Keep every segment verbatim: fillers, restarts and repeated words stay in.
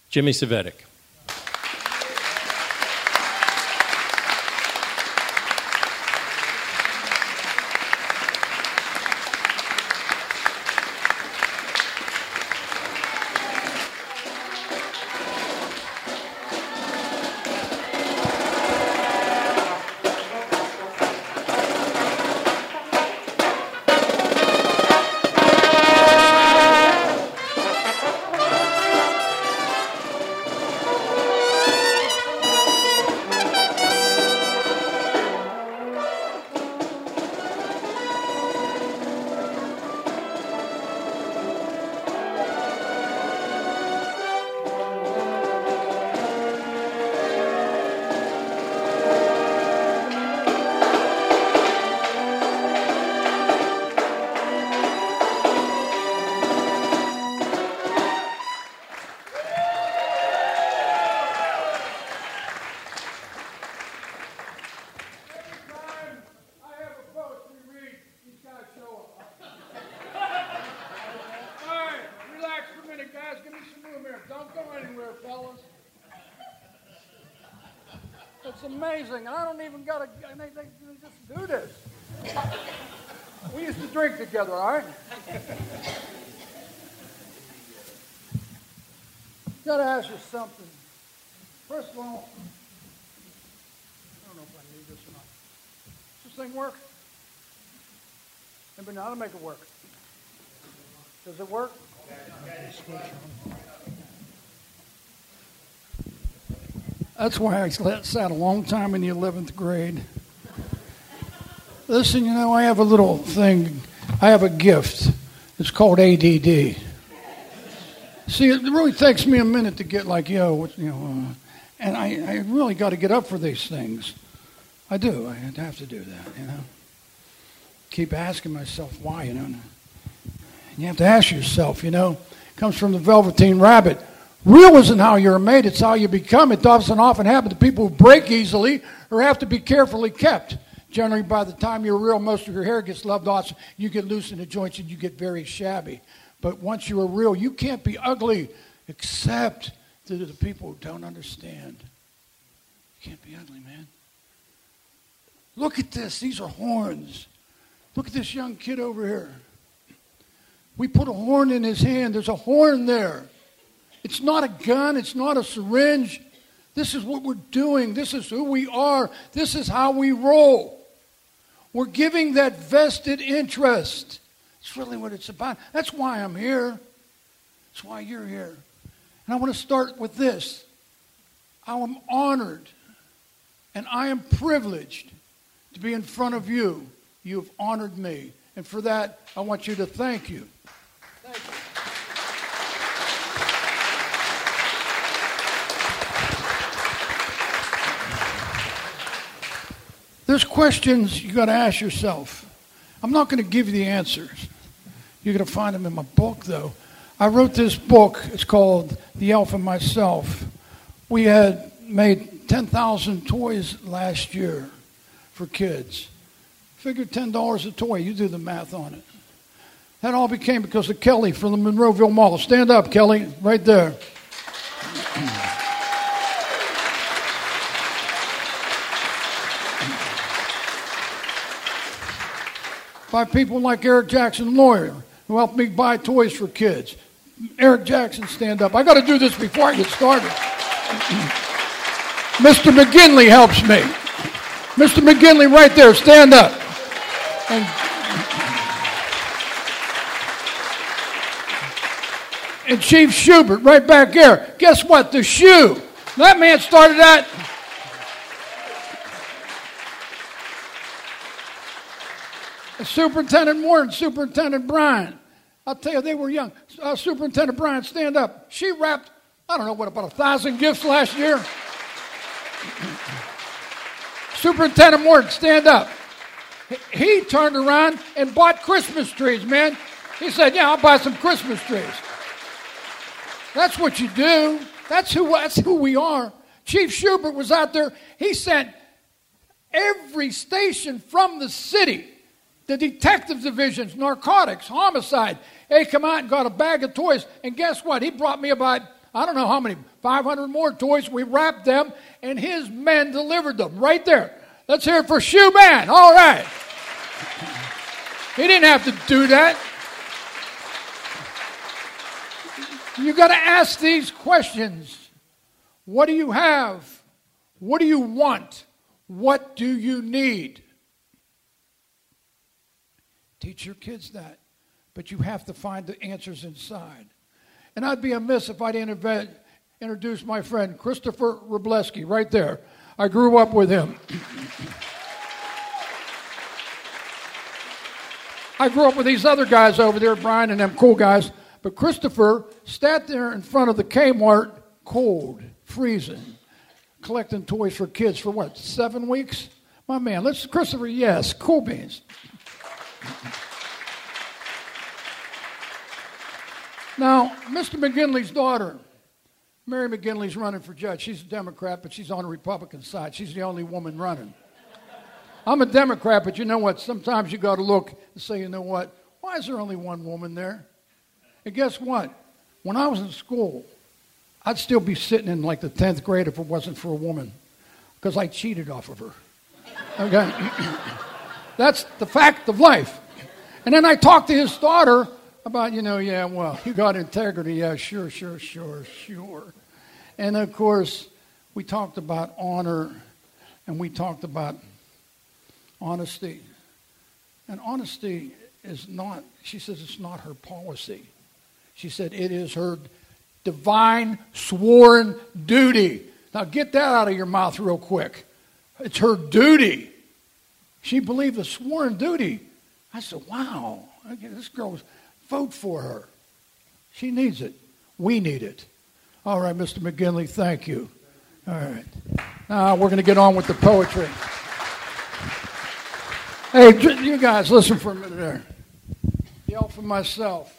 Jimmy Cvetic. It's amazing, and I don't even got to, they, they, they just do this. We used to drink together, all right? Got to ask you something. First of all, I don't know if I need this or not. Does this thing work? Anybody know how to make it work? Does it work? That's why I sat a long time in the eleventh grade. Listen, you know, I have a little thing. I have a gift. It's called A D D. See, it really takes me a minute to get like, yo, you know, uh, and I, I really got to get up for these things. I do. I have to do that, you know. Keep asking myself why, you know. And you have to ask yourself, you know. It comes from the Velveteen Rabbit. Real isn't how you're made, it's how you become. It doesn't often happen to people who break easily or have to be carefully kept. Generally, by the time you're real, most of your hair gets loved off. You get loose in the joints and you get very shabby. But once you are real, you can't be ugly except to the people who don't understand. You can't be ugly, man. Look at this. These are horns. Look at this young kid over here. We put a horn in his hand. There's a horn there. It's not a gun. It's not a syringe. This is what we're doing. This is who we are. This is how we roll. We're giving that vested interest. It's really what it's about. That's why I'm here. That's why you're here. And I want to start with this. I am honored and I am privileged to be in front of you. You have honored me. And for that, I want you to thank you. Thank you. There's questions you got to ask yourself. I'm not going to give you the answers. You're going to find them in my book, though. I wrote this book. It's called The Elf and Myself. We had made ten thousand toys last year for kids. Figure ten dollars a toy. You do the math on it. That all became because of Kelly from the Monroeville Mall. Stand up, Kelly, right there. By people like Eric Jackson, lawyer, who helped me buy toys for kids. Eric Jackson, stand up. I got to do this before I get started. Mister McGinley helps me. Mister McGinley, right there, stand up. And, and Chief Schubert, right back there. Guess what? The shoe. That man started that. Superintendent Warren, Superintendent Bryan. I'll tell you, they were young. Uh, Superintendent Bryan, stand up. She wrapped, I don't know, what, about a thousand gifts last year? Superintendent Warren, stand up. He turned around and bought Christmas trees, man. He said, yeah, I'll buy some Christmas trees. That's what you do. That's who, that's who we are. Chief Schubert was out there. He sent every station from the city, the detective divisions, narcotics, homicide. They come out and got a bag of toys. And guess what? He brought me about, I don't know how many, five hundred more toys. We wrapped them, and his men delivered them right there. Let's hear it for Shoe Man. All right. He didn't have to do that. You got to ask these questions. What do you have? What do you want? What do you need? Teach your kids that. But you have to find the answers inside. And I'd be amiss if I didn't invent, introduce my friend Christopher Wroblewski right there. I grew up with him. I grew up with these other guys over there, Brian and them cool guys. But Christopher sat there in front of the Kmart, cold, freezing, collecting toys for kids for what, seven weeks? My man, let's, Christopher, yes, cool beans. Now, Mister McGinley's daughter, Mary McGinley's running for judge. She's a Democrat, but she's on the Republican side. She's the only woman running. I'm a Democrat, but you know what? Sometimes you got to look and say, you know what? Why is there only one woman there? And guess what? When I was in school, I'd still be sitting in like the tenth grade if it wasn't for a woman, because I cheated off of her. Okay? That's the fact of life. And then I talked to his daughter about, you know, yeah, well, you got integrity. Yeah, sure, sure, sure, sure. And, of course, we talked about honor, and we talked about honesty. And honesty is not, she says it's not her policy. She said it is her divine sworn duty. Now get that out of your mouth real quick. It's her duty. She believed the sworn duty. I said, wow, this girl's, vote for her. She needs it. We need it. All right, Mister McGinley, thank you. All right. Now we're going to get on with the poetry. Hey, you guys, listen for a minute there. Yell for myself.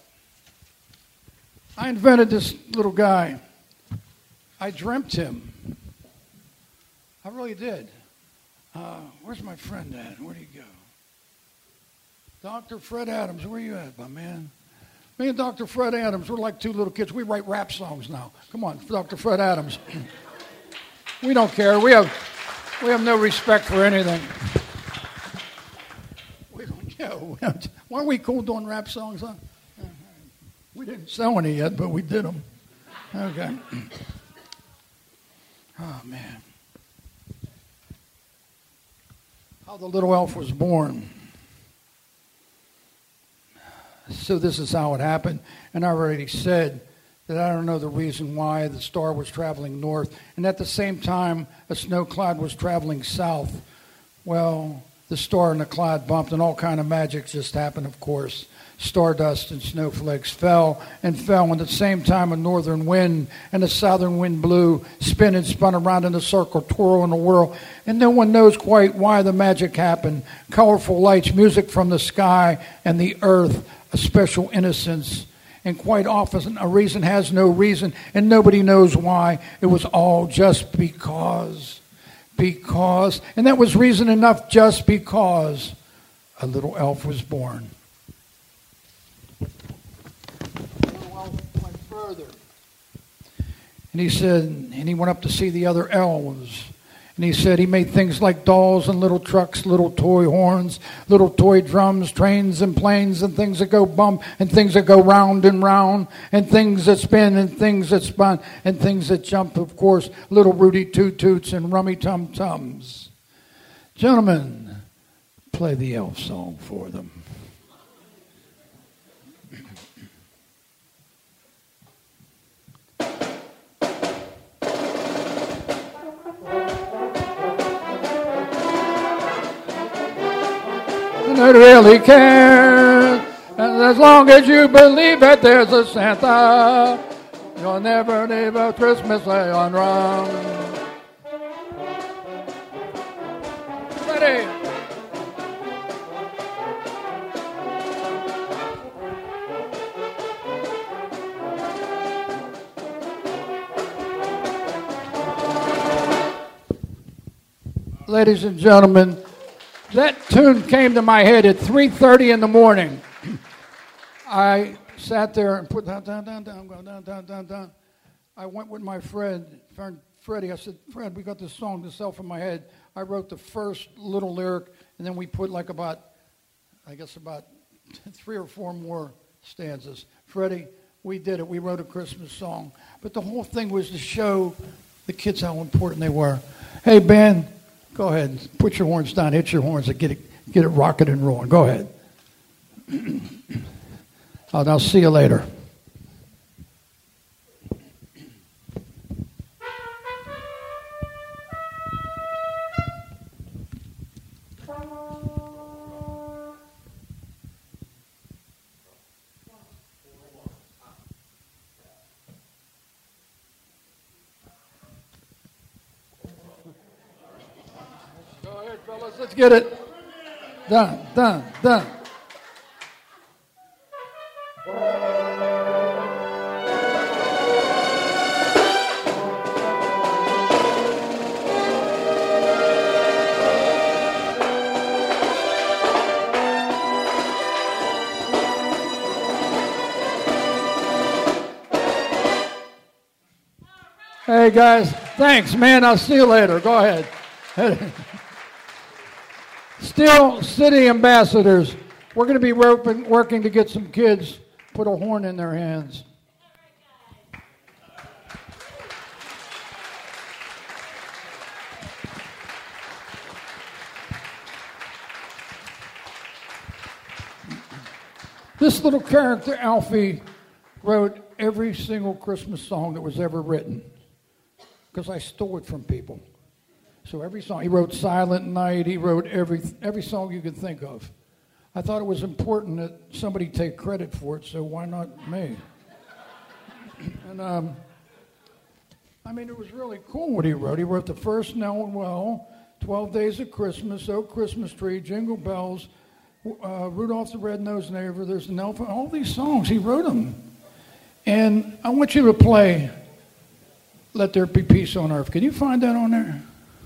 I invented this little guy. I dreamt him. I really did. Uh, where's my friend at? Where'd he go? Doctor Fred Adams, where you at, my man? Me and Doctor Fred Adams, we're like two little kids. We write rap songs now. Come on, Doctor Fred Adams. We don't care. We have, we have no respect for anything. We don't care. Weren't we cool doing rap songs, huh? We didn't sell any yet, but we did them. Okay. Oh, man. How the little elf was born. So this is how it happened. And I already said that I don't know the reason why the star was traveling north. And at the same time, a snow cloud was traveling south. Well, the star and the cloud bumped, and all kind of magic just happened, of course. Stardust and snowflakes fell and fell. And at the same time, a northern wind and a southern wind blew, spin and spun around in a circle, twirl in a whirl. And no one knows quite why the magic happened. Colorful lights, music from the sky and the earth, a special innocence. And quite often, a reason has no reason, and nobody knows why. It was all just because. Because. And that was reason enough, just because a little elf was born. Went further. And he said, and he went up to see the other elves. And he said he made things like dolls and little trucks, little toy horns, little toy drums, trains and planes, and things that go bump, and things that go round and round, and things that spin, and things that spun, and things that jump, of course, little Rudy Toot-Toots and Rummy Tum-Tums. Gentlemen, play the elf song for them. That really cares. And as long as you believe that there's a Santa, you'll never leave a Christmas sleigh unrung. Ready? Ladies and gentlemen, that tune came to my head at three thirty in the morning. I sat there and put down, down, down, down, down, down, down, down. I went with my friend, friend Freddie. I said, Fred, we got this song to sell from my head. I wrote the first little lyric, and then we put like about, I guess about three or four more stanzas. Freddie, we did it. We wrote a Christmas song. But the whole thing was to show the kids how important they were. Hey, Ben, go ahead. Put your horns down. Hit your horns and get it, get it rocking and rolling. Go ahead. I'll, I'll see you later. Go ahead, fellas. Let's get it. Done, done, done. Hey, guys. Thanks, man. I'll see you later. Go ahead. Steel City Ambassadors. We're going to be working, working to get some kids put a horn in their hands. This little character, Alfie, wrote every single Christmas song that was ever written because I stole it from people. So every song, he wrote Silent Night, he wrote every every song you could think of. I thought it was important that somebody take credit for it, so why not me? And um, I mean, it was really cool what he wrote. He wrote the first Noel, twelve Days of Christmas, Oh Christmas Tree, Jingle Bells, uh, Rudolph the Red-Nosed Neighbor, there's an elf, all these songs, he wrote them. And I want you to play Let There Be Peace on Earth. Can you find that on there?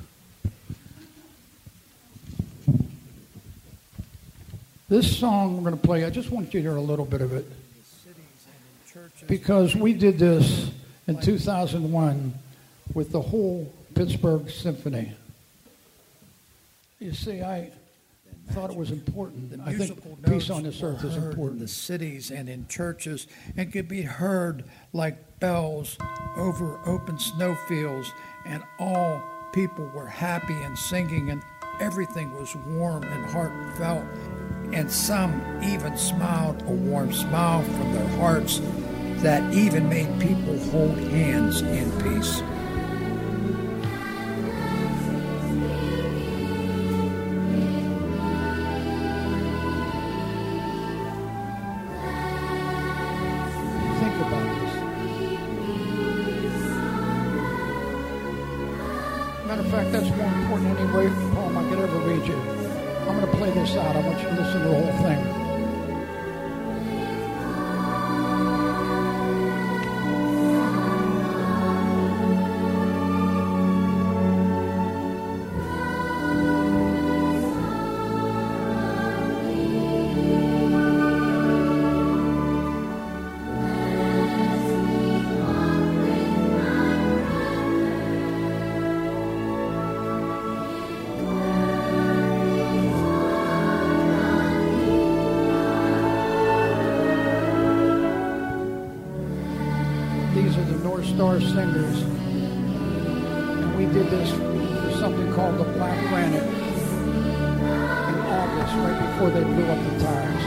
This song we're going to play, I just want you to hear a little bit of it. Because we did this in two thousand one with the whole Pittsburgh Symphony. You see, I thought it was important. I think peace on this earth is important. In the cities and in churches, and could be heard like bells over open snowfields, and all people were happy and singing, and everything was warm and heartfelt. And some even smiled a warm smile from their hearts that even made people hold hands in peace. Think about this. Matter of fact, that's more important than any way poem I could ever read you. I'm going to play this out. I want you to listen to the whole thing. Star Singers, and we did this for something called the Black Granite in August, right before they blew up the tires.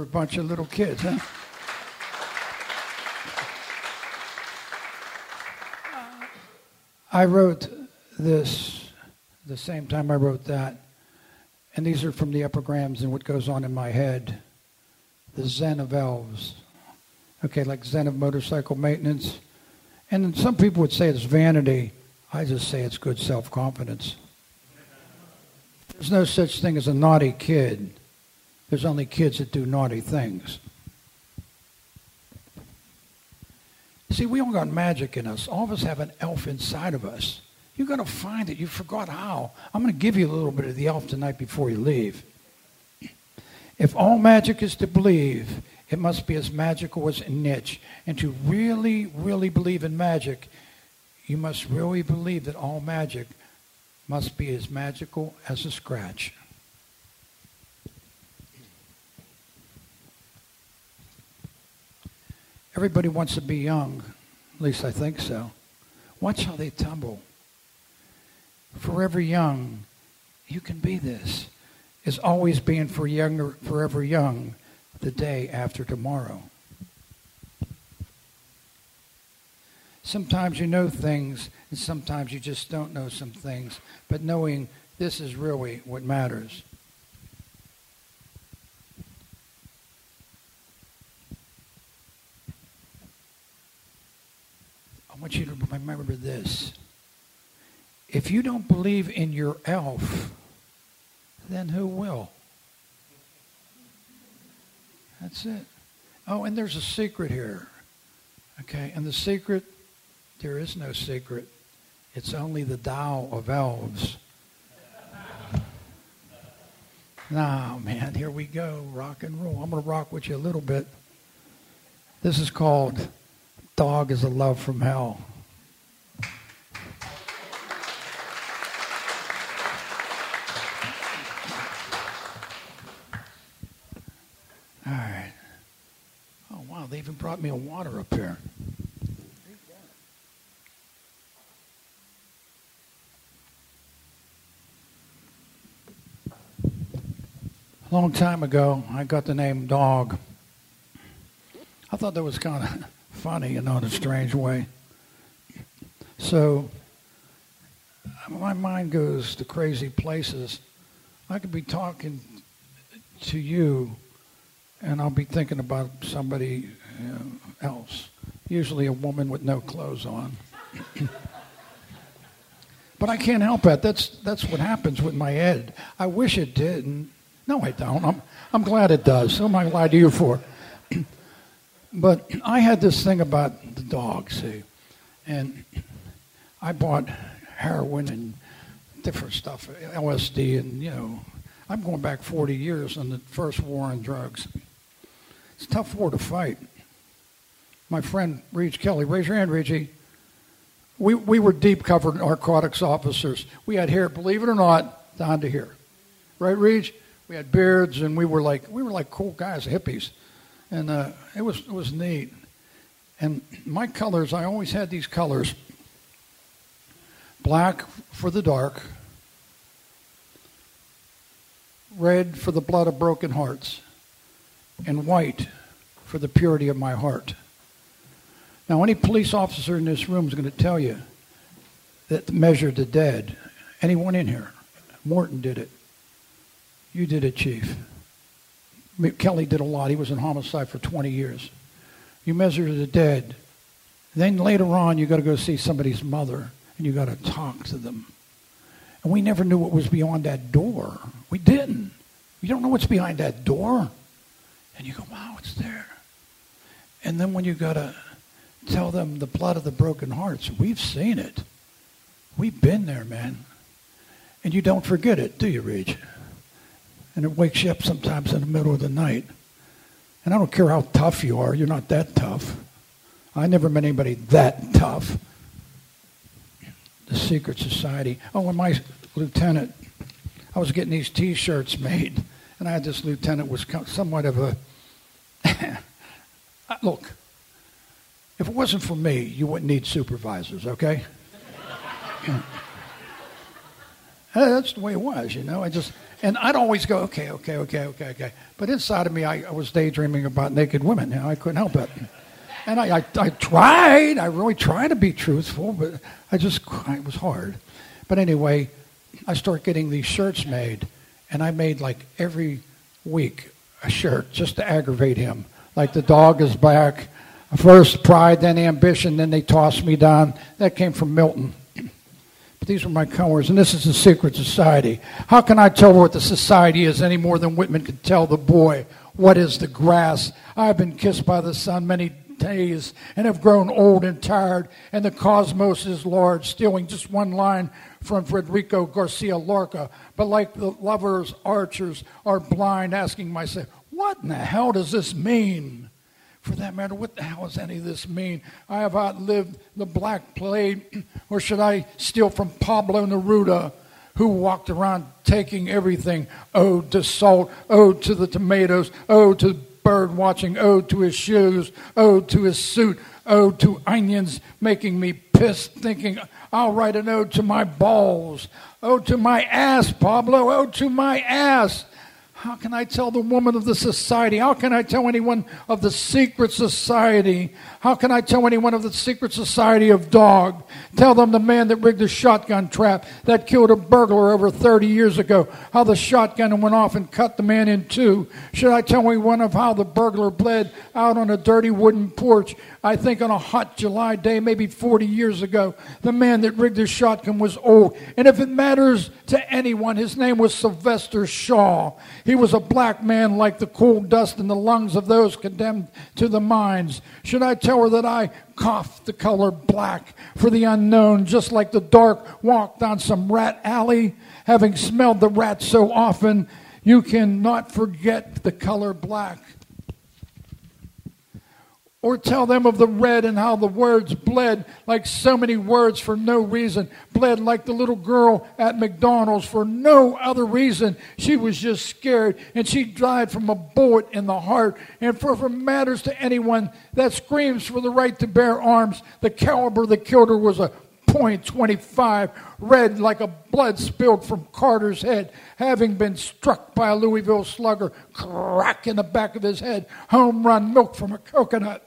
for a bunch of little kids, huh? I wrote this the same time I wrote that, and these are from the epigrams and what goes on in my head. The Zen of elves. Okay, like Zen of motorcycle maintenance. And some people would say it's vanity. I just say it's good self-confidence. There's no such thing as a naughty kid. There's only kids that do naughty things. See, we all got magic in us. All of us have an elf inside of us. You're going to find it. You forgot how. I'm going to give you a little bit of the elf tonight before you leave. If all magic is to believe, it must be as magical as a niche. And to really, really believe in magic, you must really believe that all magic must be as magical as a scratch. Everybody wants to be young. At least I think so. Watch how they tumble. Forever young, you can be this. Is always being for younger, forever young, the day after tomorrow. Sometimes you know things, and sometimes you just don't know some things. But knowing this is really what matters. I want you to remember this. If you don't believe in your elf, then who will? That's it. Oh, and there's a secret here. Okay, and the secret, there is no secret. It's only the Tao of elves. Now, man, here we go. Rock and roll. I'm going to rock with you a little bit. This is called Dog is a Love from Hell. All right. Oh, wow, they even brought me a water up here. A long time ago, I got the name Dog. I thought that was kind of funny, you know, in a strange way. So my mind goes to crazy places. I could be talking to you, and I'll be thinking about somebody you know, else, usually a woman with no clothes on. But I can't help it. That's that's what happens with my head. I wish it didn't. No, I don't. I'm I'm glad it does. So am I lie to you for? But I had this thing about the dog, see, and I bought heroin and different stuff, L S D, and, you know, I'm going back forty years on the first war on drugs. It's a tough war to fight. My friend, Reg Kelly, raise your hand, Reggie. We, we were deep-covered narcotics officers. We had hair, believe it or not, down to here. Right, Reg? We had beards, and we were like we were like cool guys, hippies. And uh, it was it was neat. And my colors, I always had these colors. Black for the dark. Red for the blood of broken hearts. And white for the purity of my heart. Now, any police officer in this room is going to tell you that measured the dead. Anyone in here? Morton did it. You did it, Chief. Kelly did a lot. He was in homicide for twenty years. You measure the dead. Then later on, you got to go see somebody's mother, and you got to talk to them. And we never knew what was beyond that door. We didn't. You don't know what's behind that door. And you go, wow, it's there. And then when you got to tell them the blood of the broken hearts, we've seen it. We've been there, man. And you don't forget it, do you, Reg? And it wakes you up sometimes in the middle of the night. And I don't care how tough you are. You're not that tough. I never met anybody that tough. The secret society. Oh, and my lieutenant, I was getting these T-shirts made. And I had this lieutenant was somewhat of a... Look, if it wasn't for me, you wouldn't need supervisors, okay? Uh, That's the way it was, you know. I just, and I'd always go, okay, okay, okay, okay, okay. But inside of me, I, I was daydreaming about naked women. You know, I couldn't help it. And I, I, I tried. I really tried to be truthful, but I just, it was hard. But anyway, I started getting these shirts made, and I made like every week a shirt just to aggravate him. Like the dog is back. First pride, then ambition, then they tossed me down. That came from Milton. But these were my colors, and this is the secret society. How can I tell what the society is any more than Whitman could tell the boy what is the grass? I've been kissed by the sun many days and have grown old and tired, and the cosmos is large, stealing just one line from Federico Garcia Lorca. But like the lovers, archers are blind, asking myself, what in the hell does this mean? For that matter, what the hell does any of this mean? I have outlived the Black Plague, or should I steal from Pablo Neruda, who walked around taking everything, ode to salt, ode to the tomatoes, ode to bird watching, ode to his shoes, ode to his suit, ode to onions, making me pissed, thinking I'll write an ode to my balls, ode to my ass, Pablo, ode to my ass. How can I tell the woman of the society? How can I tell anyone of the secret society? How can I tell anyone of the secret society of dog? Tell them the man that rigged the shotgun trap that killed a burglar over thirty years ago, how the shotgun went off and cut the man in two. Should I tell anyone of how the burglar bled out on a dirty wooden porch? I think on a hot July day, maybe forty years ago, the man that rigged the shotgun was old. And if it matters to anyone, his name was Sylvester Shaw. He was a black man like the coal dust in the lungs of those condemned to the mines. Should I tell her that I coughed the color black for the unknown, just like the dark walked on some rat alley, having smelled the rat so often, you cannot forget the color black. Or tell them of the red and how the words bled like so many words for no reason. Bled like the little girl at McDonald's for no other reason. She was just scared, and she died from a bullet in the heart. And for if it matters to anyone that screams for the right to bear arms, the caliber that killed her was a point twenty-five, red like a blood spilled from Carter's head, having been struck by a Louisville slugger, crack in the back of his head, home run milk from a coconut.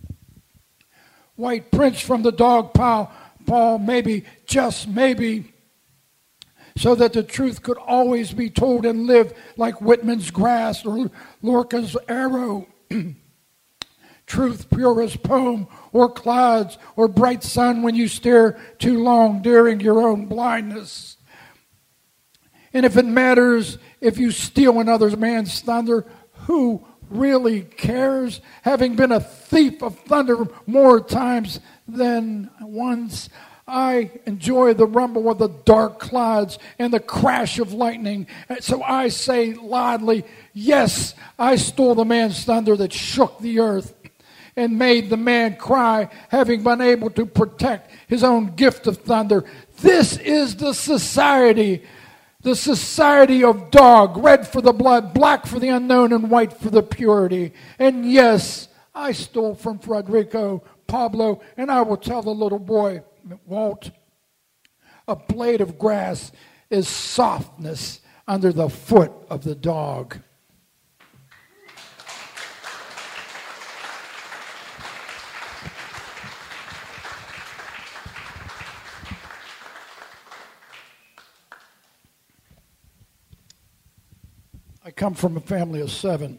White prints from the dog pile, Paul, maybe, just maybe, so that the truth could always be told and live like Whitman's grass or Lorca's arrow. Truth pure as poem or clouds or bright sun when you stare too long during your own blindness. And if it matters if you steal another man's thunder, who really cares? Having been a thief of thunder more times than once, I enjoy the rumble of the dark clouds and the crash of lightning. So I say loudly, yes, I stole the man's thunder that shook the earth and made the man cry, having been able to protect his own gift of thunder. This is the society, the society of dog, red for the blood, black for the unknown, and white for the purity. And yes, I stole from Federico, Pablo, and I will tell the little boy, Walt, a blade of grass is softness under the foot of the dog. I come from a family of seven.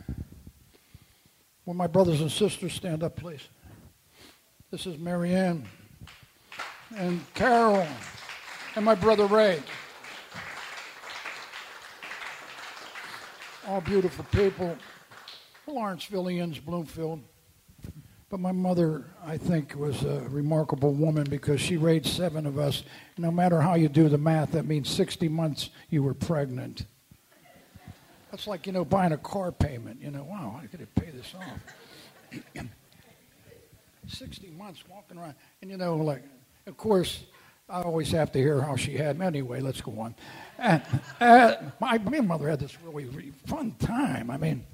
Will my brothers and sisters stand up, please? This is Marianne and Carol and my brother Ray. All beautiful people. Lawrencevillians, Bloomfield. But my mother, I think, was a remarkable woman because she raised seven of us. No matter how you do the math, that means sixty months you were pregnant. That's like, you know, buying a car payment. You know, wow, I could pay this off. sixty months walking around. And, you know, like, of course, I always have to hear how she had me. Anyway, let's go on. And, uh, my, my mother had this really, really fun time. I mean,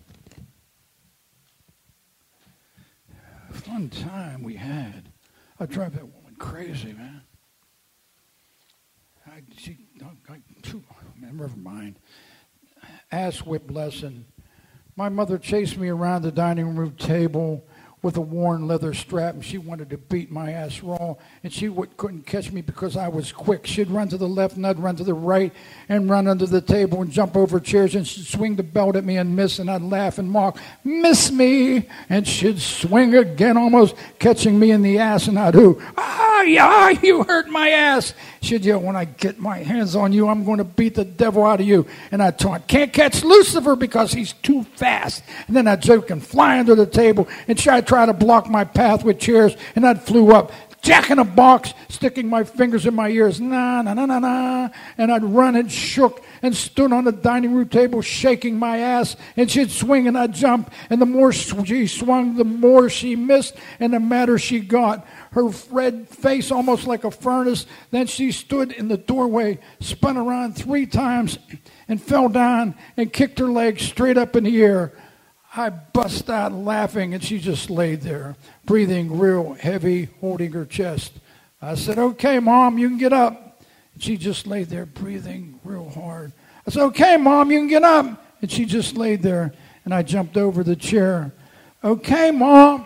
fun time we had. I drive that woman crazy, man. I, she, never mind. Ass whip lesson. My mother chased me around the dining room table with a worn leather strap, and she wanted to beat my ass raw, and she would, couldn't catch me because I was quick. She'd run to the left, and I'd run to the right, and run under the table and jump over chairs, and she'd swing the belt at me and miss, and I'd laugh and mock, "Miss me!" And she'd swing again, almost catching me in the ass, and I'd hoo, "Ah, yeah, you hurt my ass!" She'd yell, "When I get my hands on you, I'm going to beat the devil out of you." And I'd taunt, "Can't catch Lucifer because he's too fast." And then I'd joke and fly under the table, and try try to block my path with chairs, and I'd flew up, Jack in a box, sticking my fingers in my ears, na na na na na, and I'd run and shook and stood on the dining room table shaking my ass, and she'd swing and I'd jump, and the more she swung, the more she missed, and the madder she got. Her red face almost like a furnace. Then she stood in the doorway, spun around three times, and fell down and kicked her legs straight up in the air. I bust out laughing, and she just laid there, breathing real heavy, holding her chest. I said, "Okay, Mom, you can get up." And she just laid there, breathing real hard. I said, "Okay, Mom, you can get up." And she just laid there, and I jumped over the chair. "Okay, Mom,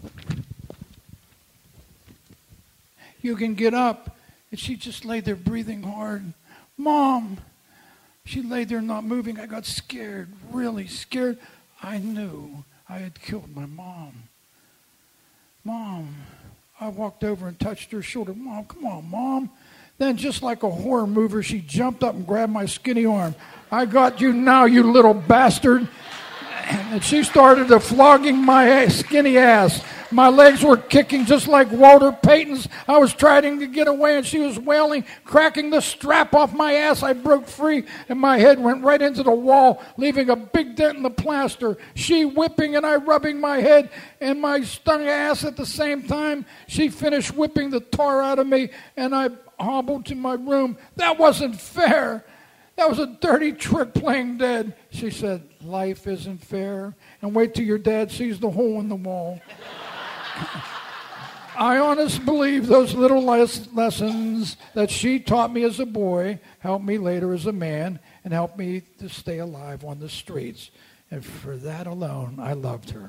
you can get up." And she just laid there, breathing hard. "Mom." She laid there not moving. I got scared, really scared. I knew I had killed my mom. "Mom." I walked over and touched her shoulder. "Mom, come on, Mom." Then, just like a horror mover, she jumped up and grabbed my skinny arm. "I got you now, you little bastard." And she started to flogging my skinny ass. My legs were kicking just like Walter Payton's. I was trying to get away, and she was wailing, cracking the strap off my ass. I broke free, and my head went right into the wall, leaving a big dent in the plaster. She whipping, and I rubbing my head and my stung ass at the same time. She finished whipping the tar out of me, and I hobbled to my room. "That wasn't fair. That was a dirty trick playing dead." She said, "Life isn't fair. And wait till your dad sees the hole in the wall." I honestly believe those little les- lessons that she taught me as a boy helped me later as a man and helped me to stay alive on the streets. And for that alone, I loved her.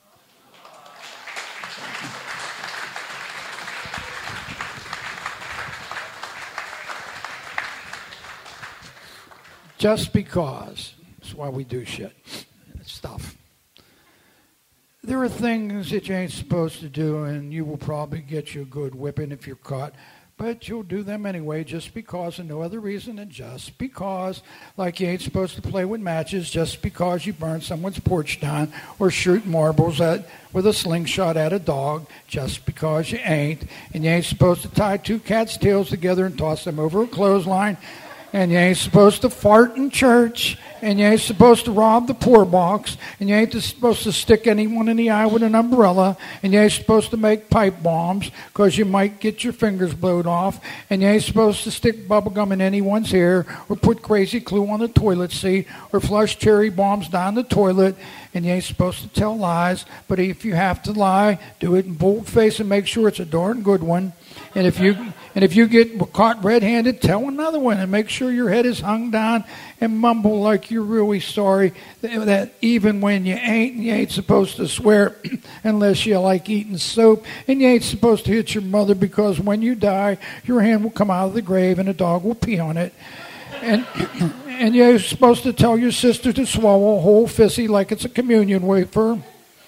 Just because. That's why we do shit. Stuff. There are things that you ain't supposed to do, and you will probably get you a good whipping if you're caught. But you'll do them anyway just because, and no other reason than just because. Like you ain't supposed to play with matches just because you burned someone's porch down, or shoot marbles at with a slingshot at a dog just because you ain't. And you ain't supposed to tie two cats' tails together and toss them over a clothesline. And you ain't supposed to fart in church, and you ain't supposed to rob the poor box, and you ain't supposed to stick anyone in the eye with an umbrella, and you ain't supposed to make pipe bombs because you might get your fingers blowed off, and you ain't supposed to stick bubble gum in anyone's hair, or put crazy glue on the toilet seat, or flush cherry bombs down the toilet, and you ain't supposed to tell lies. But if you have to lie, do it in bold face and make sure it's a darn good one. And if you and if you get caught red-handed, tell another one and make sure your head is hung down and mumble like you're really sorry. That even when you ain't, you ain't supposed to swear unless you like eating soap. And you ain't supposed to hit your mother because when you die, your hand will come out of the grave and a dog will pee on it. And and you're supposed to tell your sister to swallow a whole fissy like it's a communion wafer.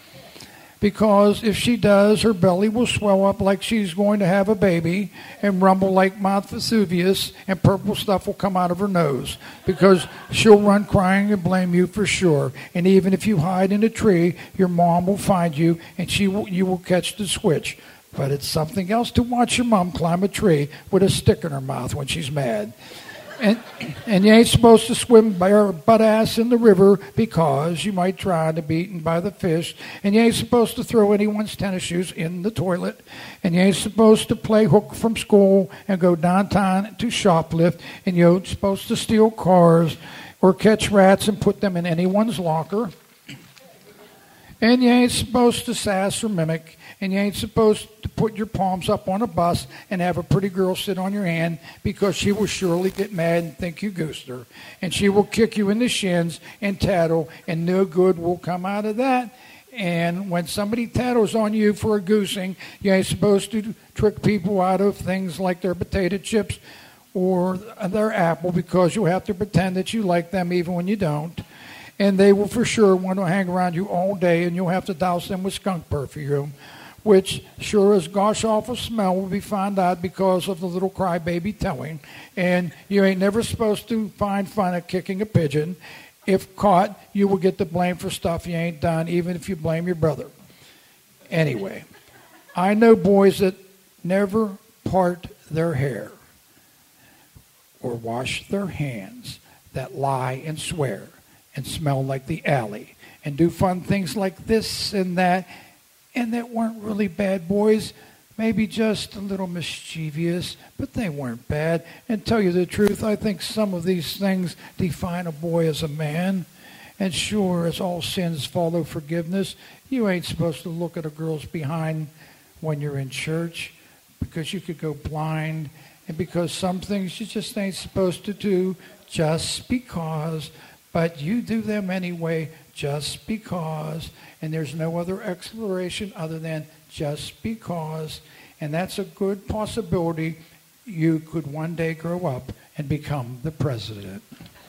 Because if she does, her belly will swell up like she's going to have a baby and rumble like Mount Vesuvius, and purple stuff will come out of her nose because she'll run crying and blame you for sure. And even if you hide in a tree, your mom will find you and she will, you will catch the switch. But it's something else to watch your mom climb a tree with a stick in her mouth when she's mad. And, and you ain't supposed to swim bare butt ass in the river because you might try to be eaten by the fish. And you ain't supposed to throw anyone's tennis shoes in the toilet. And you ain't supposed to play hook from school and go downtown to shoplift. And you ain't supposed to steal cars or catch rats and put them in anyone's locker. And you ain't supposed to sass or mimic. And you ain't supposed to put your palms up on a bus and have a pretty girl sit on your hand, because she will surely get mad and think you goosed her. And she will kick you in the shins and tattle, and no good will come out of that. And when somebody tattles on you for a goosing, you ain't supposed to trick people out of things like their potato chips or their apple, because you have to pretend that you like them even when you don't. And they will for sure want to hang around you all day, and you'll have to douse them with skunk perfume, which sure as gosh awful smell will be found out because of the little crybaby telling. And you ain't never supposed to find fun at kicking a pigeon. If caught, you will get the blame for stuff you ain't done, even if you blame your brother. Anyway, I know boys that never part their hair or wash their hands, that lie and swear and smell like the alley and do fun things like this and that, and that weren't really bad boys, maybe just a little mischievous, but they weren't bad. And tell you the truth, I think some of these things define a boy as a man. And sure, as all sins follow forgiveness, you ain't supposed to look at a girl's behind when you're in church, because you could go blind, and because some things you just ain't supposed to do just because, but you do them anyway just because, and there's no other exploration other than just because. And that's a good possibility you could one day grow up and become the president.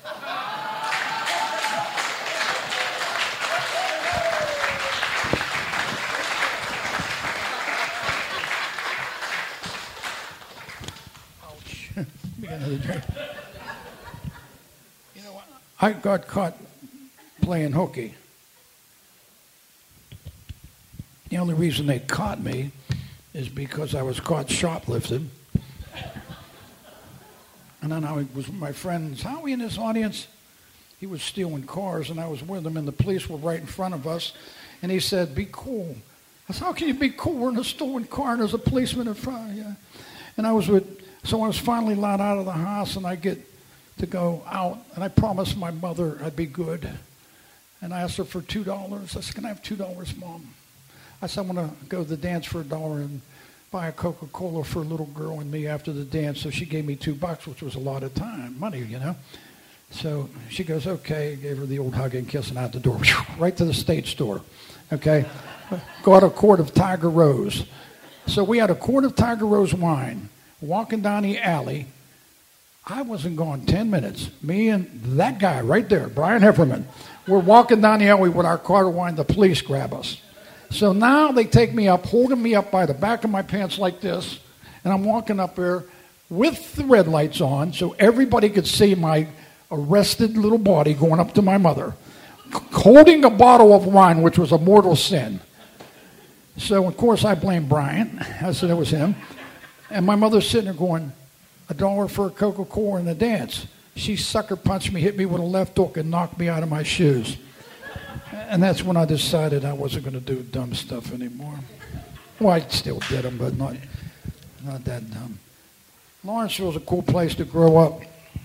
Ouch. You know what? I got caught playing hooky. The only reason they caught me is because I was caught shoplifting. And then I was with my friend Howie in this audience. He was stealing cars, and I was with him, and the police were right in front of us. And he said, "Be cool." I said, "How can you be cool? We're in a stolen car, and there's a policeman in front of you." And I was with, so I was finally let out of the house, and I get to go out, and I promised my mother I'd be good. And I asked her for two dollars. I said, "Can I have two dollars, Mom?" I said, "I'm going to go to the dance for a dollar and buy a Coca-Cola for a little girl and me after the dance." So she gave me two bucks, which was a lot of time, money, you know. So she goes, "Okay," gave her the old hug and kiss, and out the door, right to the state store, okay. Got a quart of Tiger Rose. So we had a quart of Tiger Rose wine, walking down the alley. I wasn't gone ten minutes. Me and that guy right there, Brian Hefferman, we're walking down the alley with our quart of wine. The police grab us. So now they take me up, holding me up by the back of my pants like this, and I'm walking up there with the red lights on so everybody could see my arrested little body going up to my mother, holding a bottle of wine, which was a mortal sin. So, of course, I blame Brian. I said it was him. And my mother's sitting there going, "A dollar for a Coca-Cola and a dance." She sucker punched me, hit me with a left hook, and knocked me out of my shoes. And that's when I decided I wasn't going to do dumb stuff anymore. Well, I still did them, but not, not that dumb. Lawrenceville's a cool place to grow up.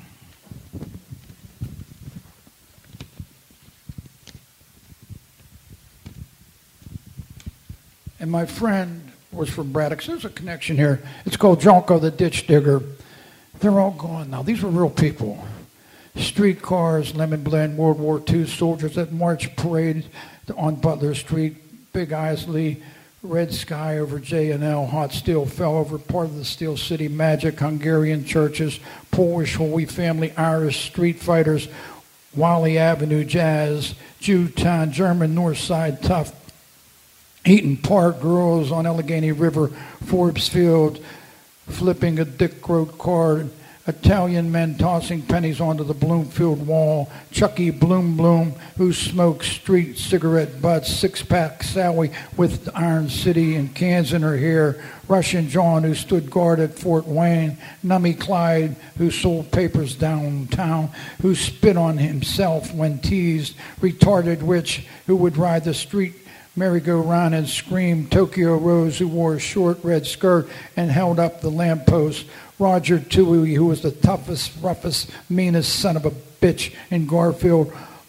And my friend was from Braddock. So there's a connection here. It's called Jonko the Ditch Digger. They're all gone now. These were real people. Streetcars, Lemon Blend, World War Two soldiers that marched parade on Butler Street, Big Isley, Red Sky over J and L, Hot Steel fell over, part of the Steel City Magic, Hungarian churches, Polish Holy Family, Irish Street Fighters, Wally Avenue Jazz, Jewtown, German North Side Tough, Eaton Park, girls on Allegheny River, Forbes Field, flipping a Dick Road card, Italian men tossing pennies onto the Bloomfield wall, Chucky Bloom Bloom, who smoked street cigarette butts, six-pack Sally with Iron City and cans in her hair, Russian John, who stood guard at Fort Wayne, Nummy Clyde, who sold papers downtown, who spit on himself when teased, retarded witch, who would ride the street merry-go-round and scream, Tokyo Rose, who wore a short red skirt and held up the lamppost, Roger Toohey, who was the toughest, roughest, meanest son of a bitch in Garfield,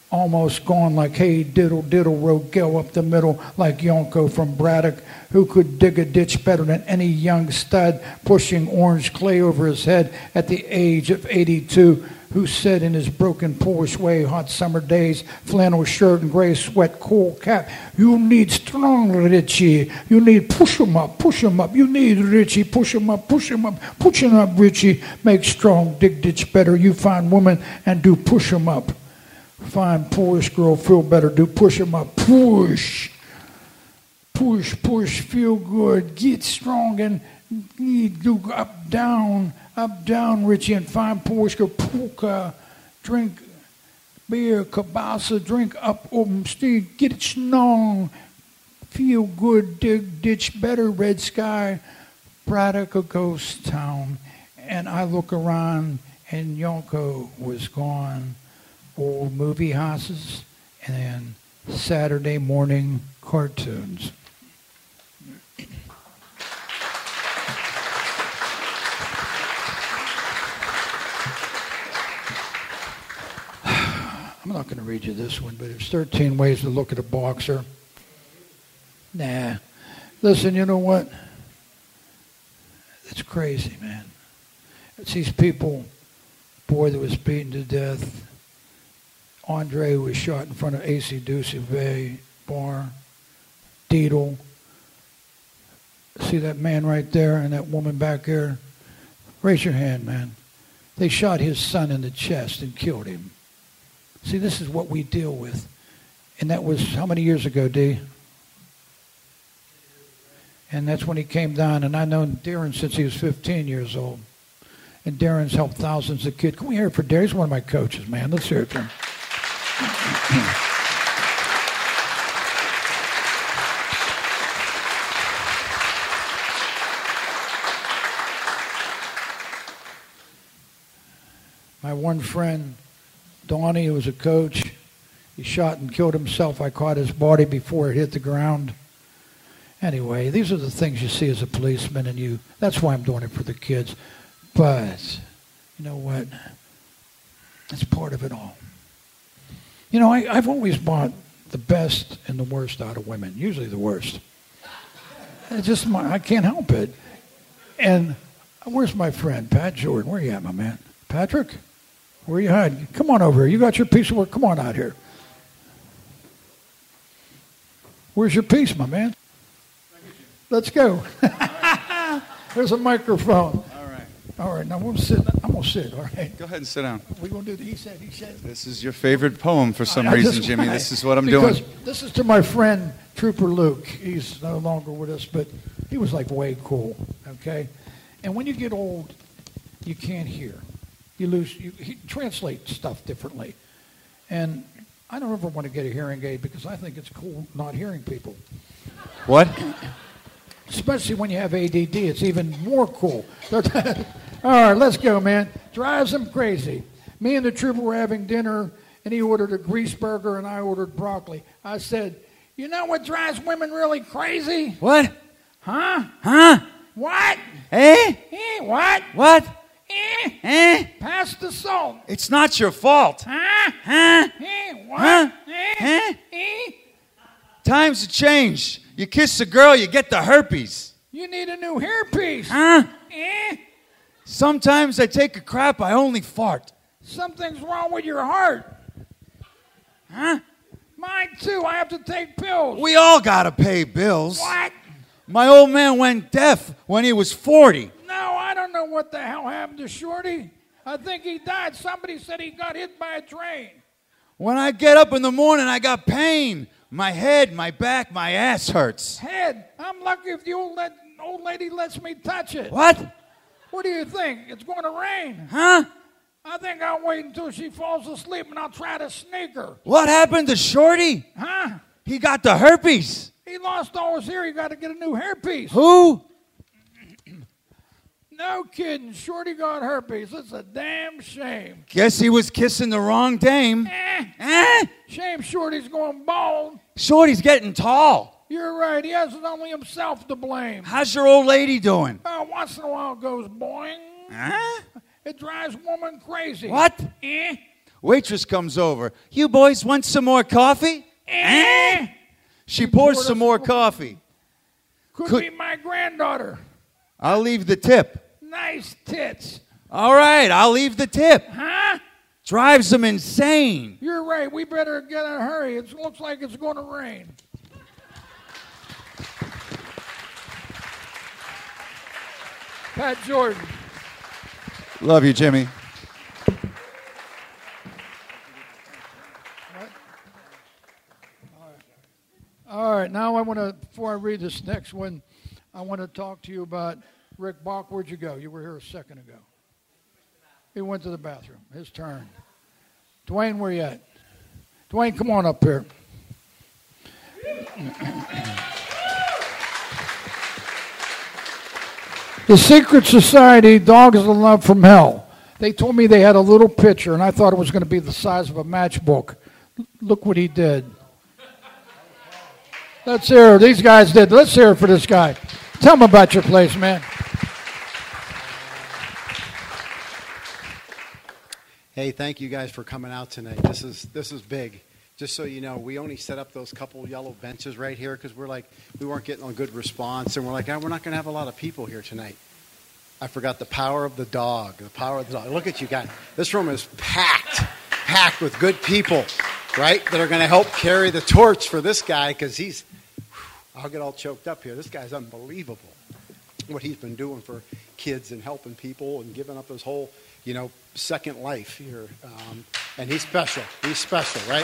almost gone like hey diddle diddle Rogel up the middle like Yonko from Braddock, who could dig a ditch better than any young stud pushing orange clay over his head at the age of eighty-two, who said in his broken Polish way, hot summer days, flannel shirt and gray sweat, cool cap, you need strong Richie, you need push him up, push him up, you need Richie, push him up, push him up, push him up Richie, make strong, dig ditch better, you find woman and do push him up. Find Polish girl, feel better, do push him up, push, push, push, feel good, get strong and do up, down, up, down, Richie, and find Polish girl, polka, drink beer, kabasa, drink up, open street, get it strong, feel good, dig ditch better, red sky, Braddock, a ghost town, and I look around and Yonko was gone. Old movie houses, and then Saturday morning cartoons. I'm not going to read you this one, but there's thirteen ways to look at a boxer. Nah. Listen, you know what? It's crazy, man. It's these people, boy that was beaten to death, Andre was shot in front of A C Ducey bar. Deedle. See that man right there and that woman back there? Raise your hand, man. They shot his son in the chest and killed him. See, this is what we deal with. And that was how many years ago, D? And that's when he came down. And I've known Darren since he was fifteen years old. And Darren's helped thousands of kids. Can we hear it for Darren? He's one of my coaches, man. Let's hear it for him. My one friend, Donnie, who was a coach, he shot and killed himself. I caught his body before it hit the ground. Anyway, these are the things you see as a policeman, and you. That's why I'm doing it for the kids. But, you know what? It's part of it all. You know, I, I've always bought the best and the worst out of women, usually the worst. It's just my, I can't help it. And where's my friend, Pat Jordan? Where you at, my man? Patrick? Where you hiding? Come on over here. You got your piece of work. Come on out here. Where's your piece, my man? Let's go. There's a microphone. All right, now I'm gonna sit. I'm gonna sit. All right. Go ahead and sit down. We're gonna do the he said. He said. This is your favorite poem for some I, I reason, just, Jimmy. I, this is what I'm because doing. This is to my friend Trooper Luke. He's no longer with us, but he was like way cool. Okay, and when you get old, you can't hear. You lose. You he, translate stuff differently, and I don't ever want to get a hearing aid because I think it's cool not hearing people. What? Especially when you have A D D, it's even more cool. All right, let's go, man. Drives him crazy. Me and the trooper were having dinner, and he ordered a grease burger, and I ordered broccoli. I said, you know what drives women really crazy? What? Huh? Huh? What? Eh? Eh, what? What? Eh? Eh? Pass the salt. It's not your fault. Huh? Huh? Eh, what? Huh? Eh? Huh? Eh? Times have changed. You kiss a girl, you get the herpes. You need a new hairpiece. Huh? Eh? Sometimes I take a crap, I only fart. Something's wrong with your heart. Huh? Mine too. I have to take pills. We all gotta pay bills. What? My old man went deaf when he was forty. No, I don't know what the hell happened to Shorty. I think he died. Somebody said he got hit by a train. When I get up in the morning, I got pain. My head, my back, my ass hurts. Head. I'm lucky if the old, le- old lady lets me touch it. What? What do you think? It's going to rain. Huh? I think I'll wait until she falls asleep and I'll try to sneak her. What happened to Shorty? Huh? He got the herpes. He lost all his hair. He got to get a new hairpiece. Who? No kidding. Shorty got herpes. It's a damn shame. Guess he was kissing the wrong dame. Eh. Eh? Shame Shorty's going bald. Shorty's getting tall. You're right. He has only himself to blame. How's your old lady doing? Oh, once in a while it goes boing. Huh? It drives woman crazy. What? Eh? Waitress comes over. You boys want some more coffee? Eh? She pours some more coffee. Could, Could be my granddaughter. I'll leave the tip. Nice tits. All right, I'll leave the tip. Huh? Drives them insane. You're right. We better get in a hurry. It looks like it's going to rain. Pat Jordan. Love you, Jimmy. All right, now I want to, before I read this next one, I want to talk to you about Rick Bach. Where'd you go? You were here a second ago. He went to the bathroom. His turn. Dwayne, where you at? Dwayne, come on up here. The Secret Society, Dogs of Love from Hell. They told me they had a little picture, and I thought it was going to be the size of a matchbook. Look what he did. Let's hear. These guys did. Let's hear it for this guy. Tell them about your place, man. Hey, thank you guys for coming out tonight. This is this is big. Just so you know, we only set up those couple yellow benches right here because we're like we weren't getting a good response, and we're like, oh, we're not going to have a lot of people here tonight. I forgot the power of the dog. The power of the dog. Look at you guys. This room is packed, packed with good people, right? That are going to help carry the torch for this guy because he's. I'll get all choked up here. This guy's unbelievable. What he's been doing for kids and helping people and giving up his whole, you know, second life here. Um, and he's special. He's special, right?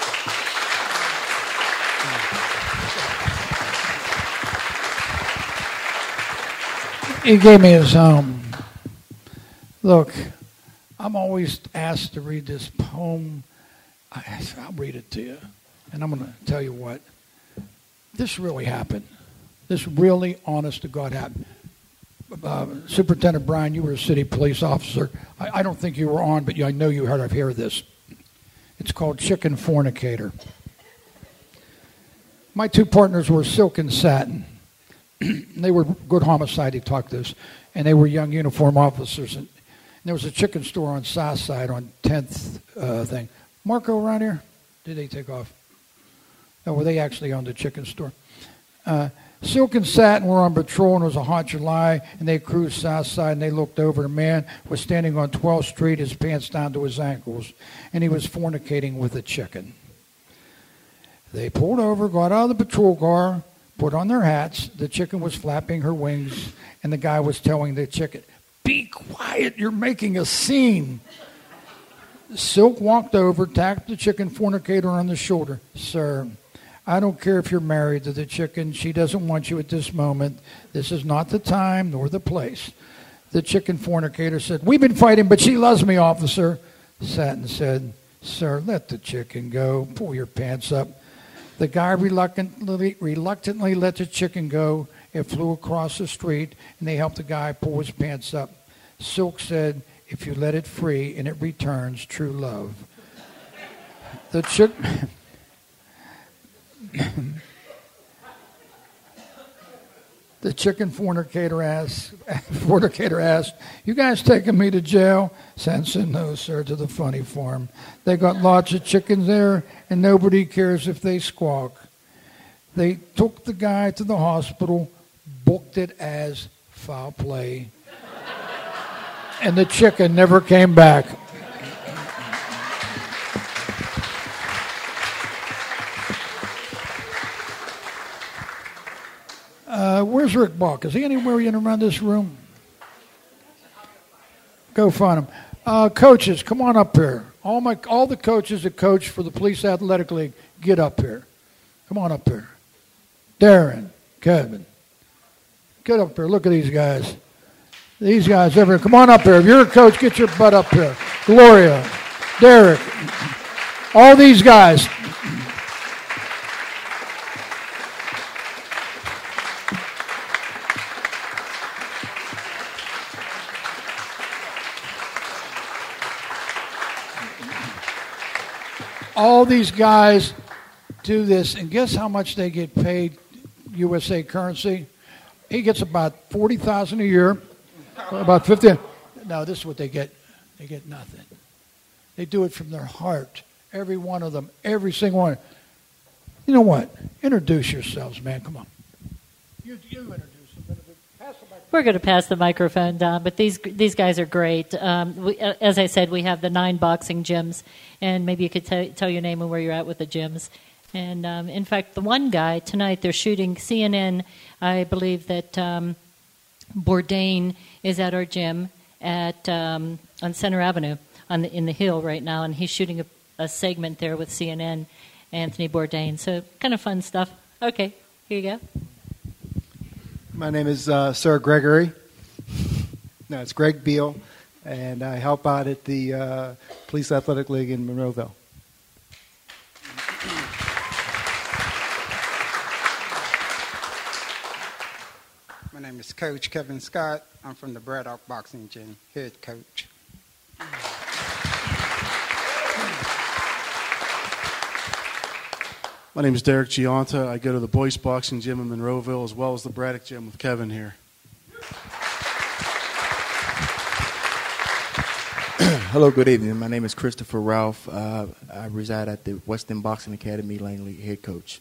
He gave me his home. Look, I'm always asked to read this poem. I, I'll read it to you. And I'm going to tell you what. This really happened. This really, honest to God, happened. Uh, Superintendent Brian, you were a city police officer. I, I don't think you were on, but I know you heard of hear this. It's called Chicken Fornicator. My two partners were Silk and Satin. They were good homicide, he talked this, and they were young uniform officers. And, and there was a chicken store on South Side on tenth uh, thing. Marco around here? Did they take off? Oh, well, they actually owned the chicken store. Uh, Silk and Satin were on patrol, and it was a hot July, and they cruised south side, and they looked over. A man was standing on twelfth street, his pants down to his ankles, and he was fornicating with a chicken. They pulled over, got out of the patrol car, put on their hats. The chicken was flapping her wings, and the guy was telling the chicken, "Be quiet, you're making a scene." Silk walked over, tapped the chicken fornicator on the shoulder. "Sir, I don't care if you're married to the chicken. She doesn't want you at this moment. This is not the time nor the place." The chicken fornicator said, "We've been fighting, but she loves me, officer." Satin said, "Sir, let the chicken go. Pull your pants up." The guy reluctantly, reluctantly let the chicken go. It flew across the street, and they helped the guy pull his pants up. Silk said, "If you let it free and it returns, true love." The chick... The chicken fornicator asked, fornicator asked, "You guys taking me to jail?" Satin said, "No, sir, to the funny farm. They got lots of chickens there, and nobody cares if they squawk." They took the guy to the hospital, booked it as foul play, and the chicken never came back. Uh, where's Rick Bach? Is he anywhere in around this room? Go find him. Uh, coaches, come on up here. All my, all the coaches that coach for the Police Athletic League, get up here. Come on up here. Darren, Kevin, get up here. Look at these guys. These guys everywhere. Come on up here. If you're a coach, get your butt up here. Gloria, Derek, all these guys. All these guys do this, and guess how much they get paid U S A currency? He gets about forty thousand dollars a year, about fifty. No, this is what they get. They get nothing. They do it from their heart. Every one of them, every single one. You know what? Introduce yourselves, man. Come on. You, you introduce them. Pass the microphone. We're going to pass the microphone down, but these these guys are great. Um, we, as I said, we have the nine boxing gyms, and maybe you could t- tell your name and where you're at with the gyms. And um, in fact, the one guy tonight, they're shooting C N N. I believe that um, Bourdain is at our gym at um, on Center Avenue on the, in the Hill right now, and he's shooting a, a segment there with C N N, Anthony Bourdain. So kind of fun stuff. Okay, here you go. My name is uh, Sir Gregory. No, it's Greg Beal, and I help out at the uh, Police Athletic League in Monroeville. My name is Coach Kevin Scott. I'm from the Braddock Boxing Gym, head coach. My name is Derek Gianta. I go to the Boyce Boxing Gym in Monroeville as well as the Braddock Gym with Kevin here. Hello, good evening. My name is Christopher Ralph. Uh, I reside at the Western Boxing Academy, Langley, head coach.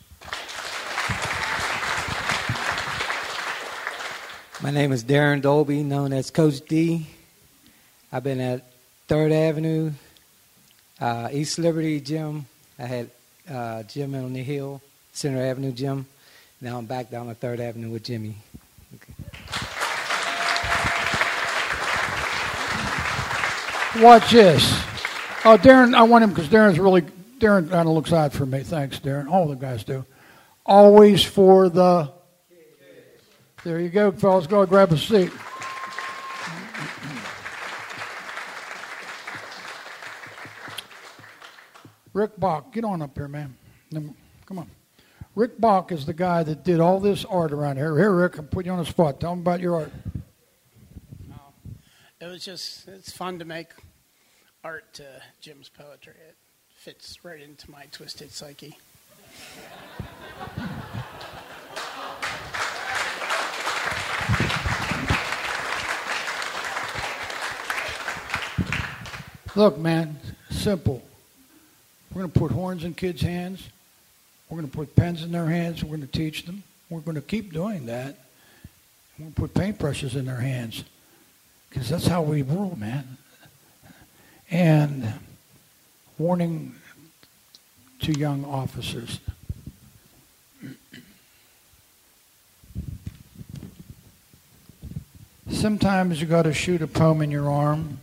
My name is Darren Dolby, known as Coach D. I've been at third Avenue, uh, East Liberty Gym. I had uh, gym on the Hill, Center Avenue Gym. Now I'm back down at third Avenue with Jimmy. Okay. Watch this. Oh, Darren, I want him because Darren's really, Darren kind of looks out for me. Thanks, Darren. All the guys do. Always for the... There you go, fellas. Go grab a seat. Rick Bach, get on up here, man. Come on. Rick Bach is the guy that did all this art around here. Here, Rick, I'll put you on the spot. Tell him about your art. It was just, it's fun to make art to Jim's poetry. It fits right into my twisted psyche. Look, man, simple. We're going to put horns in kids' hands. We're going to put pens in their hands. We're going to teach them. We're going to keep doing that. We're going to put paintbrushes in their hands because that's how we rule, man. And warning to young officers. Sometimes you got to shoot a poem in your arm.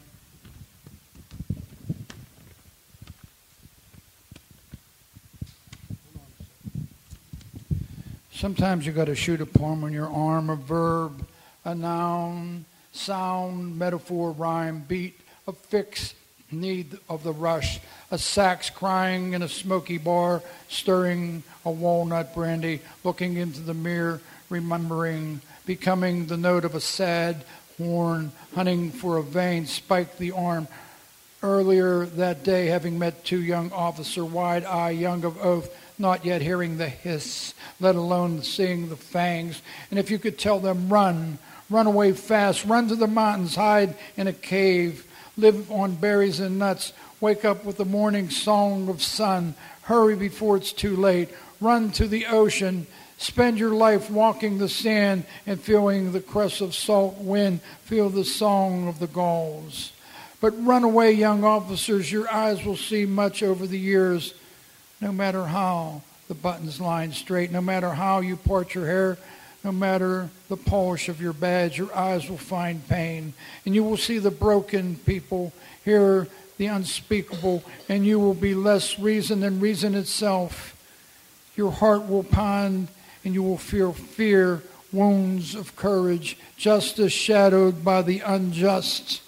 Sometimes you got to shoot a poem on your arm, a verb, a noun, sound, metaphor, rhyme, beat, a fix, need of the rush, a sax crying in a smoky bar, stirring a walnut brandy, looking into the mirror, remembering, becoming the note of a sad horn, hunting for a vein, spiked the arm. Earlier that day, having met two young officer, wide-eye, young of oath, not yet hearing the hiss, let alone seeing the fangs. And if you could tell them, run, run away fast, run to the mountains, hide in a cave, live on berries and nuts, wake up with the morning song of sun, hurry before it's too late, run to the ocean, spend your life walking the sand and feeling the crest of salt wind, feel the song of the gulls. But run away, young officers, your eyes will see much over the years. No matter how the buttons line straight, no matter how you part your hair, no matter the polish of your badge, your eyes will find pain. And you will see the broken people, hear the unspeakable, and you will be less reason than reason itself. Your heart will pound, and you will feel fear, wounds of courage, justice shadowed by the unjust.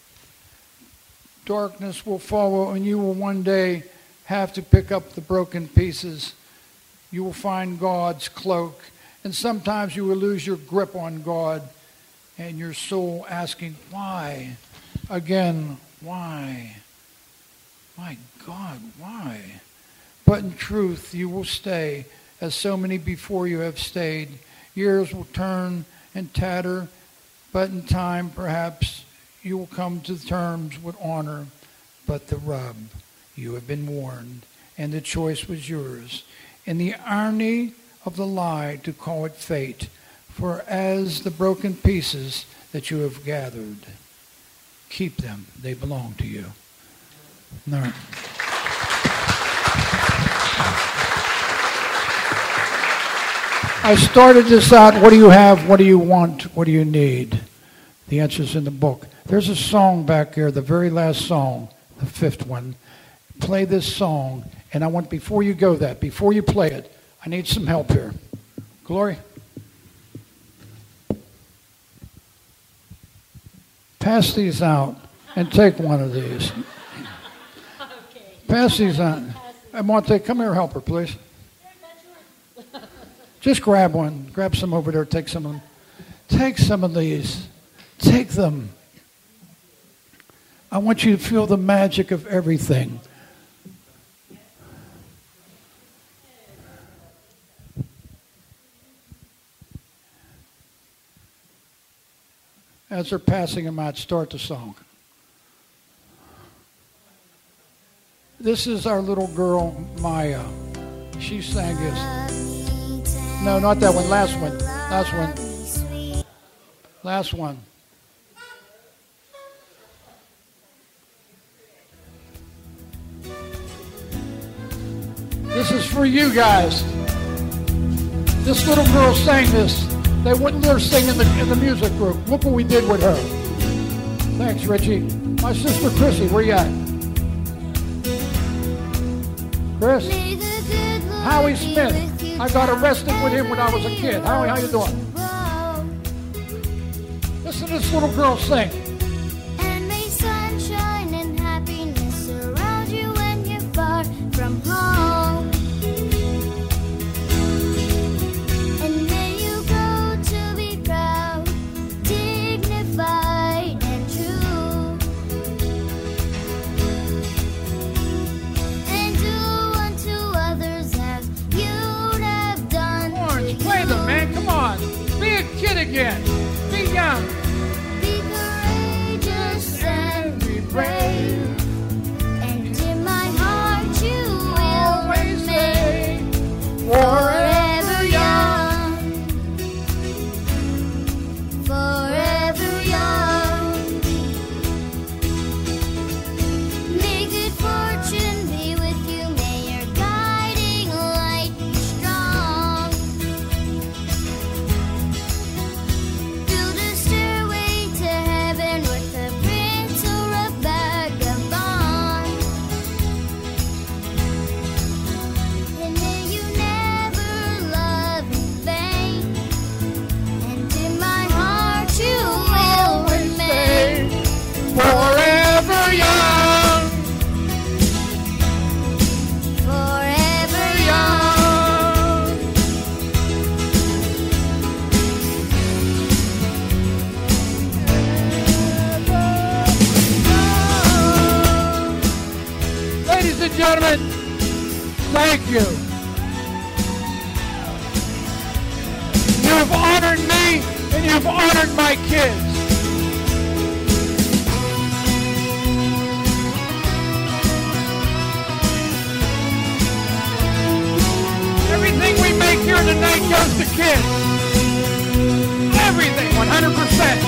Darkness will follow, and you will one day have to pick up the broken pieces. You will find God's cloak. And sometimes you will lose your grip on God and your soul asking, why? Again, why? My God, why? But in truth, you will stay as so many before you have stayed. Years will turn and tatter, but in time, perhaps, you will come to terms with honor. but the rub. You have been warned, and the choice was yours. In the irony of the lie to call it fate, for as the broken pieces that you have gathered, keep them. They belong to you. All right. I started this out, what do you have, what do you want, what do you need? The answer's in the book. There's a song back here, the very last song, the fifth one. Play this song, and I want, before you go that, before you play it, I need some help here. Glory? Pass these out and take one of these. Okay. Pass these out. I want to come here, help her, please. Just grab one. Grab some over there. Take some of them. Take some of these. Take them. I want you to feel the magic of everything. As they're passing them out, start the song. This is our little girl, Maya. She sang this. No, not that one. Last one. Last one. Last one. This is for you guys. This little girl sang this. They wouldn't let her sing in the, in the music group. Look what we did with her. Thanks, Richie. My sister Chrissy, where you at? Chris? Howie Smith. I got arrested with him when I was a kid. Howie, how you doing? Listen to this little girl sing. And may sunshine and happiness surround you when you're far from home. And may you grow to be proud, dignified and true. And do unto others as you'd have done. Orange, play them, man. Come on. Be a kid again. Be young. Be courageous and be brave. And in my heart you will remain forever young. Forever young. May good fortune be with you. May your guiding light be strong. Build a stairway to heaven with a prince or a vagabond. And may you never love in vain. And in my heart you will remain Forever young. forever young. Ladies and gentlemen, thank you. You've honored me and you've honored my kids. Everything we make here tonight goes to kids. Everything, one hundred percent.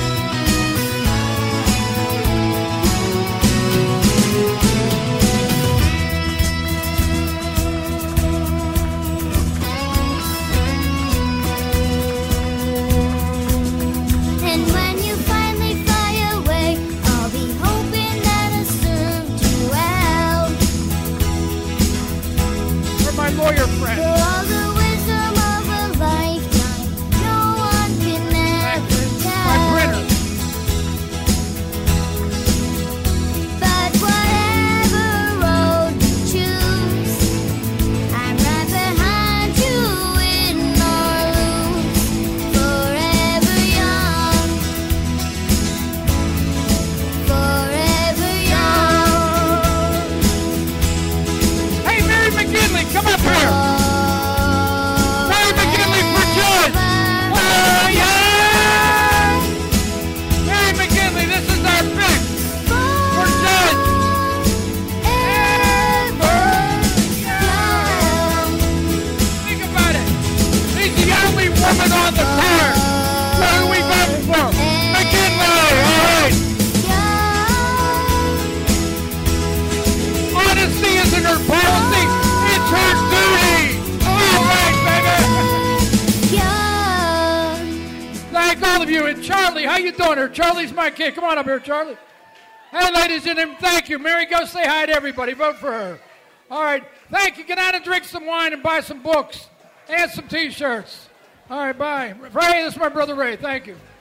And when you finally fly away, I'll be hoping that I served you well. We're my lawyer For friends. all the wisdom of a lifetime, no one can ever My tell. printer. But whatever road you choose, I'm right behind you, win or lose. Forever young, forever young. Hey, Mary McGinley, come up here. Mary McGinley for judge. Oh, yeah. Mary McGinley, this is our pick for judge. Charlie. How you doing here? Charlie's my kid. Come on up here, Charlie. Hey, ladies and gentlemen, thank you. Mary, go say hi to everybody. Vote for her. All right. Thank you. Get out and drink some wine and buy some books and some T-shirts. All right, bye. Ray, this is my brother Ray. Thank you.